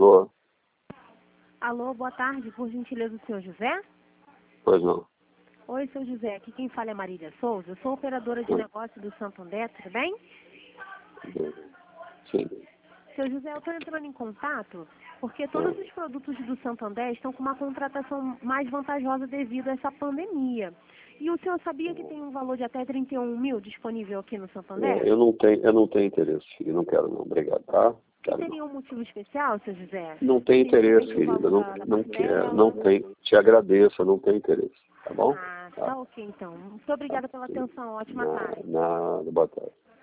Alô? Alô, boa tarde, por gentileza, o senhor José? Pois não. Oi, seu José, aqui quem fala é Marília Souza, eu sou operadora de negócio do Santander, tudo bem? Sim. Seu José, eu estou entrando em contato porque todos os produtos do Santander estão com uma contratação mais vantajosa devido a essa pandemia. E o senhor sabia que tem um valor de até 31 mil disponível aqui no Santander? Eu não tenho interesse, filho. Não quero não. Obrigado, tá? Quero não. Teria um motivo especial, seu José? Não tem interesse, Simplesmente o querida. valor Não, da não parcela? quero, não tem. Te agradeço, eu não tenho interesse. Tá bom? Ah, tá ok então. Muito obrigada pela atenção, ótima tarde. Nada, boa tarde.